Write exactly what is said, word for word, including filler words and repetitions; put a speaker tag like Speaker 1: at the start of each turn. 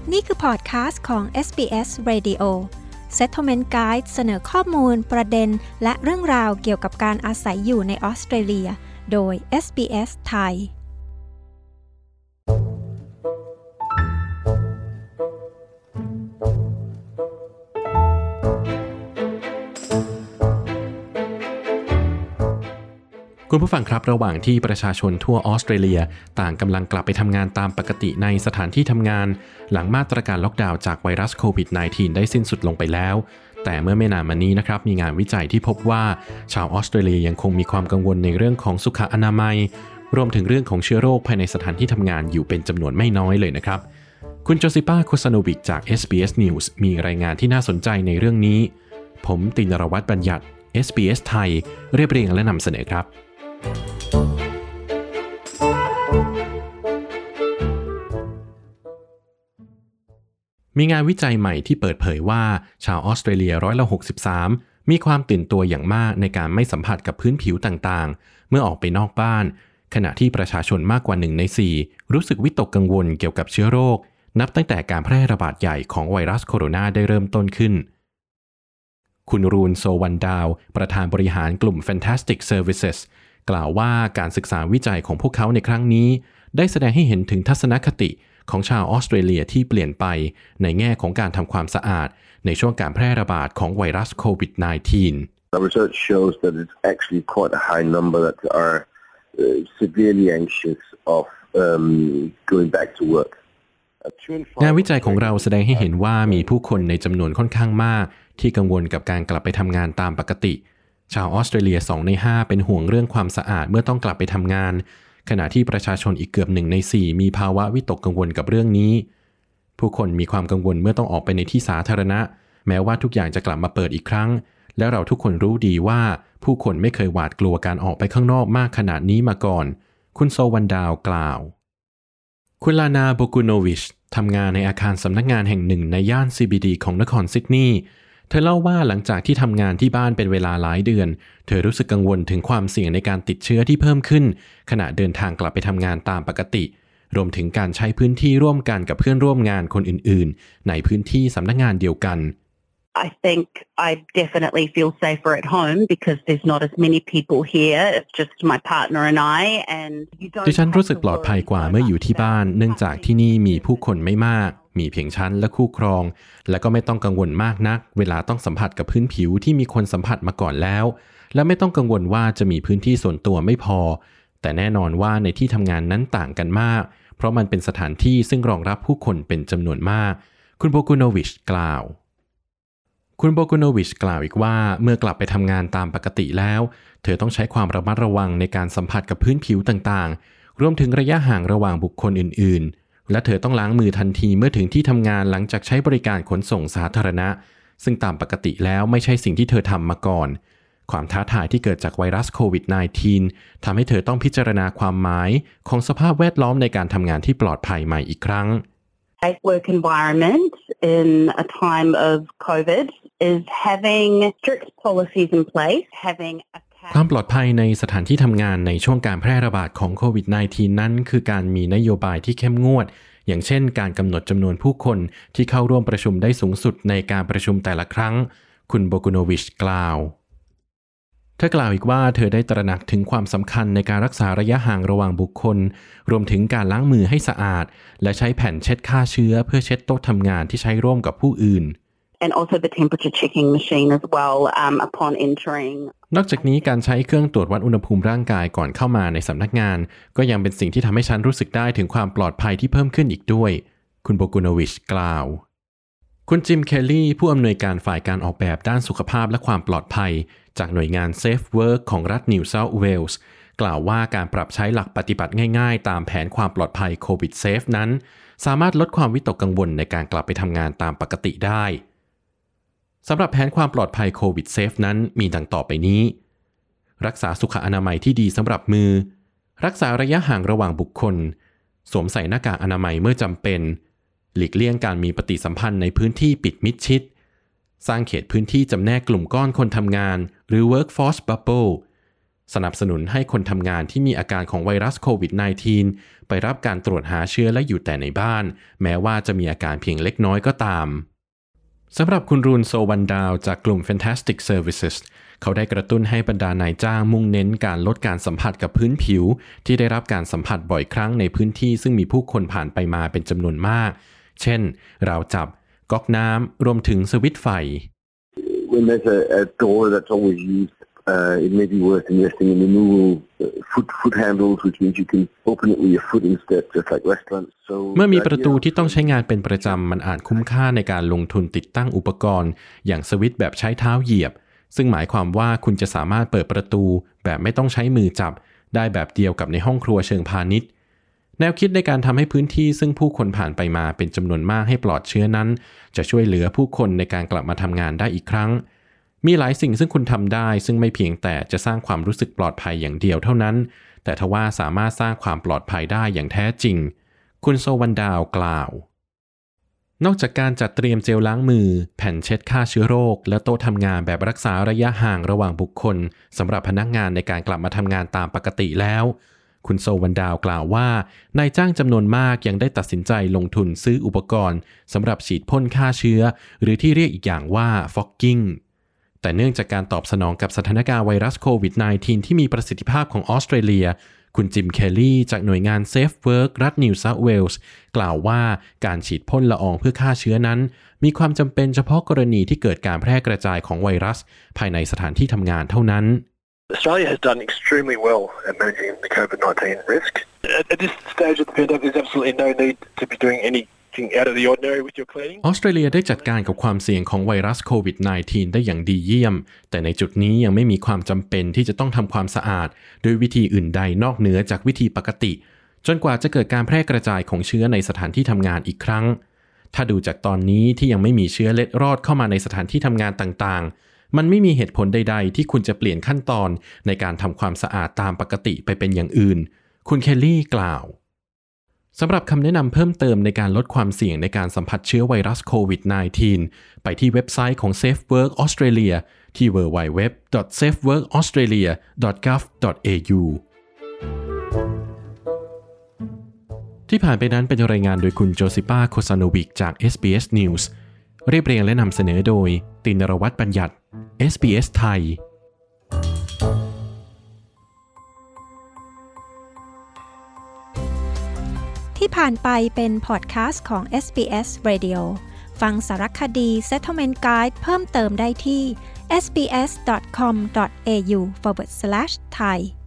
Speaker 1: นี่คือพอดคาสต์ของ เอส บี เอส Radio Settlement Guide เสนอข้อมูลประเด็นและเรื่องราวเกี่ยวกับการอาศัยอยู่ในออสเตรเลียโดย เอส บี เอส ไทย
Speaker 2: คุณผู้ฟังครับระหว่างที่ประชาชนทั่วออสเตรเลียต่างกำลังกลับไปทำงานตามปกติในสถานที่ทำงานหลังมาตรการล็อกดาวน์จากไวรัสโควิด สิบเก้า ได้สิ้นสุดลงไปแล้วแต่เมื่อไม่นานมานี้นะครับมีงานวิจัยที่พบว่าชาวออสเตรเลียยังคงมีความกังวลในเรื่องของสุขอนามัยรวมถึงเรื่องของเชื้อโรคภายในสถานที่ทำงานอยู่เป็นจำนวนไม่น้อยเลยนะครับคุณโจซิป้าโคซาโนวิกจาก เอส บี เอส News มีรายงานที่น่าสนใจในเรื่องนี้ผมตินรวัฒน์บัญญัติ เอส บี เอส ไทยเรียบเรียงและนำเสนอครับมีงานวิจัยใหม่ที่เปิดเผยว่าชาวออสเตรเลียร้อยละหกสิบสามมีความตื่นตัวอย่างมากในการไม่สัมผัสกับพื้นผิวต่างๆเมื่อออกไปนอกบ้านขณะที่ประชาชนมากกว่าหนึ่งในสี่รู้สึกวิตกกังวลเกี่ยวกับเชื้อโรคนับตั้งแต่การแพร่ระบาดใหญ่ของไวรัสโคโรนาได้เริ่มต้นขึ้นคุณรูนโซวันดาวประธานบริหารกลุ่ม Fantastic Services กล่าวว่าการศึกษาวิจัยของพวกเขาในครั้งนี้ได้แสดงให้เห็นถึงทัศนคติของชาวออสเตรเลียที่เปลี่ยนไปในแง่ของการทำความสะอาดในช่วงการแพร่ระบาดของไวรัสโควิด สิบเก้า
Speaker 3: The research shows that it's actually quite a high number that are uh, severely anxious of um, going back to work.
Speaker 2: งานวิจัยของเราแสดงให้เห็นว่ามีผู้คนในจำนวนค่อนข้างมากที่กังวลกับการกลับไปทำงานตามปกติชาวออสเตรเลียสองในห้าเป็นห่วงเรื่องความสะอาดเมื่อต้องกลับไปทำงานขณะที่ประชาชนอีกเกือบหนึ่งในสี่มีภาวะวิตกกังวลกับเรื่องนี้ผู้คนมีความกังวลเมื่อต้องออกไปในที่สาธารณะแม้ว่าทุกอย่างจะกลับมาเปิดอีกครั้งและเราทุกคนรู้ดีว่าผู้คนไม่เคยหวาดกลัวการออกไปข้างนอกมากขนาดนี้มาก่อนคุณโซวันดาวกล่าวคุณลานาโบกุโนวิชทำงานในอาคารสำนักงานแห่งหนึ่งในย่าน ซี บี ดี ของนครซิดนีย์เธอเล่าว่าหลังจากที่ทำงานที่บ้านเป็นเวลาหลายเดือนเธอรู้สึกกังวลถึงความเสี่ยงในการติดเชื้อที่เพิ่มขึ้นขณะเดินทางกลับไปทำงานตามปกติรวมถึงการใช้พื้นที่ร่วมกันกับเพื่อนร่วมงานคนอื่นๆในพื้นที่สำนักงานเดียวกัน
Speaker 4: I think I definitely feel safer at home because there's not as many people here. It's just my partner and I and you don't
Speaker 2: ดิฉันรู้สึกปลอดภัยกว่าเมื่ออยู่ที่บ้านเนื่องจากที่นี่มีผู้คนไม่มากมีเพียงฉันและคู่ครองและก็ไม่ต้องกังวลมากนักเวลาต้องสัมผัสกับพื้นผิวที่มีคนสัมผัสมาก่อนแล้วและไม่ต้องกังวลว่าจะมีพื้นที่ส่วนตัวไม่พอแต่แน่นอนว่าในที่ทำงานนั้นต่างกันมากเพราะมันเป็นสถานที่ซึ่งรองรับผู้คนเป็นจำนวนมากคุณโบกุโนวิชกล่าวคุณโบกุโนวิชกล่าวอีกว่าเมื่อกลับไปทำงานตามปกติแล้วเธอต้องใช้ความระมัดระวังในการสัมผัสกับพื้นผิวต่างๆรวมถึงระยะห่างระหว่างบุคคลอื่นๆและเธอต้องล้างมือทันทีเมื่อถึงที่ทำงานหลังจากใช้บริการขนส่งสาธารณะซึ่งตามปกติแล้วไม่ใช่สิ่งที่เธอทำมาก่อนความท้าทายที่เกิดจากไวรัสโควิด สิบเก้า ทำให้เธอต้องพิจารณาความหมายของสภาพแวดล้อมในการทำงานที่ปลอดภัยใหม่อีกครั้ง
Speaker 4: Safe work environment in a time of COVID is having strict policies in place, having a
Speaker 2: ความปลอดภัยในสถานที่ทำงานในช่วงการแพร่ระบาดของโควิด สิบเก้า นั้นคือการมีนโยบายที่เข้มงวดอย่างเช่นการกำหนดจำนวนผู้คนที่เข้าร่วมประชุมได้สูงสุดในการประชุมแต่ละครั้งคุณโบกุโนวิชกล่าวเธอกล่าวอีกว่าเธอได้ตระหนักถึงความสำคัญในการรักษาระยะห่างระหว่างบุคคลรวมถึงการล้างมือให้สะอาดและใช้แผ่นเช็ดฆ่าเชื้อเพื่อเช็ดโต๊ะทำงานที่ใช้ร่วมกับผู้อื่น
Speaker 4: and also the temperature checking machine as well um, upon entering
Speaker 2: นอกจากนี้การใช้เครื่องตรวจวัดอุณหภูมิร่างกายก่อนเข้ามาในสำนักงานก็ยังเป็นสิ่งที่ทำให้ฉันรู้สึกได้ถึงความปลอดภัยที่เพิ่มขึ้นอีกด้วยคุณโบกุโนวิชกล่าวคุณจิมเคลลี่ผู้อำนวยการฝ่ายการออกแบบด้านสุขภาพและความปลอดภัยจากหน่วยงาน Safe Work ของรัฐ New South Wales กล่าวว่าการปรับใช้หลักปฏิบัติง่ายๆตามแผนความปลอดภัย COVID Safe นั้นสามารถลดความวิตกกังวลในการกลับไปทำงานตามปกติได้สำหรับแผนความปลอดภัย COVID Safe นั้นมีดังต่อไปนี้รักษาสุขอนามัยที่ดีสำหรับมือรักษาระยะห่างระหว่างบุคคลสวมใส่หน้ากากอนามัยเมื่อจำเป็นหลีกเลี่ยงการมีปฏิสัมพันธ์ในพื้นที่ปิดมิดชิดสร้างเขตพื้นที่จำแนกกลุ่มก้อนคนทำงานหรือ workforce bubble สนับสนุนให้คนทำงานที่มีอาการของไวรัสโควิด สิบเก้า ไปรับการตรวจหาเชื้อและอยู่แต่ในบ้านแม้ว่าจะมีอาการเพียงเล็กน้อยก็ตามสำหรับคุณรูนโซวันดาวจากกลุ่ม Fantastic Services เขาได้กระตุ้นให้บรรดานายจ้างมุ่งเน้นการลดการสัมผัสกับพื้นผิวที่ได้รับการสัมผัสบ่อยครั้งในพื้นที่ซึ่งมีผู้คนผ่านไปมาเป็นจำนวนมากเช่นราวจับก๊อกน้ำรวมถึงสวิตช์ไฟ
Speaker 3: When there's a, a door that's always used, uh, it may be worth investing in removal uh, foot foot handles, which means you can open it with your foot instead, just like restaurants. So
Speaker 2: เมื่อมีประตูที่ต้องใช้งานเป็นประจำมันอาจคุ้มค่าในการลงทุนติดตั้งอุปกรณ์อย่างสวิตช์แบบใช้เท้าเหยียบซึ่งหมายความว่าคุณจะสามารถเปิดประตูแบบไม่ต้องใช้มือจับได้แบบเดียวกับในห้องครัวเชิงพาณิชย์แนวคิดในการทำให้พื้นที่ซึ่งผู้คนผ่านไปมาเป็นจำนวนมากให้ปลอดเชื้อนั้นจะช่วยเหลือผู้คนในการกลับมาทำงานได้อีกครั้งมีหลายสิ่งซึ่งคุณทำได้ซึ่งไม่เพียงแต่จะสร้างความรู้สึกปลอดภัยอย่างเดียวเท่านั้นแต่ทว่าสามารถสร้างความปลอดภัยได้อย่างแท้จริงคุณโซวันดาวกล่าวนอกจากการจัดเตรียมเจลล้างมือแผ่นเช็ดฆ่าเชื้อโรคและโต๊ะทำงานแบบรักษาระยะห่างระหว่างบุคคลสำหรับพนักงานในการกลับมาทำงานตามปกติแล้วคุณโซวันดาวกล่าวว่านายจ้างจำนวนมากยังได้ตัดสินใจลงทุนซื้ออุปกรณ์สำหรับฉีดพ่นฆ่าเชื้อหรือที่เรียกอีกอย่างว่า fogging แต่เนื่องจากการตอบสนองกับสถานการณ์ไวรัสโควิด สิบเก้า ที่มีประสิทธิภาพของออสเตรเลียคุณจิมเคลลี่จากหน่วยงาน Safe Work รัฐนิวเซาท์เวลส์กล่าวว่าการฉีดพ่นละอองเพื่อฆ่าเชื้อนั้นมีความจำเป็นเฉพาะกรณีที่เกิดการแพร่กระจายของไวรัสภายในสถานที่ทำงานเท่านั้น
Speaker 5: Australia has done extremely well at managing the COVID nineteen risk. At, at this stage of the pandemic, there's absolutely no need to be doing anything out of the ordinary with your cleaning.
Speaker 2: ออสเตรเลียได้จัดการกับความเสี่ยงของไวรัสโควิด สิบเก้า ได้อย่างดีเยี่ยมแต่ในจุดนี้ยังไม่มีความจำเป็นที่จะต้องทำความสะอาดโดยวิธีอื่นใดนอกเหนือจากวิธีปกติจนกว่าจะเกิดการแพร่กระจายของเชื้อในสถานที่ทำงานอีกครั้งถ้าดูจากตอนนี้ที่ยังไม่มีเชื้อเล็ดรอดเข้ามาในสถานที่ทำงานต่างๆมันไม่มีเหตุผลใดๆที่คุณจะเปลี่ยนขั้นตอนในการทำความสะอาดตามปกติไปเป็นอย่างอื่นคุณเคลลี่กล่าวสำหรับคำแนะนำเพิ่มเติมในการลดความเสี่ยงในการสัมผัสเชื้อไวรัสโควิด สิบเก้า ไปที่เว็บไซต์ของ Safe Work Australia ที่ ดับเบิลยู ดับเบิลยู ดับเบิลยู ดอท เซฟเวิร์กออสเตรเลีย ดอท กัฟ ดอท เอ ยู ที่ผ่านไปนั้นเป็นรายงานโดยคุณโจซิป้าโคซานวิกจาก เอส บี เอส News เรียบเรียงและนำเสนอโดยตินรวัฒน์บัญญัติ เอส บี เอส ไทย
Speaker 1: ที่ผ่านไปเป็นพอดแคสต์ของ เอส บี เอส Radio ฟังสารคดี Settlement Guide เพิ่มเติมได้ที่ เอส บี เอส ดอท คอม ดอท เอ ยู สแลช ไทย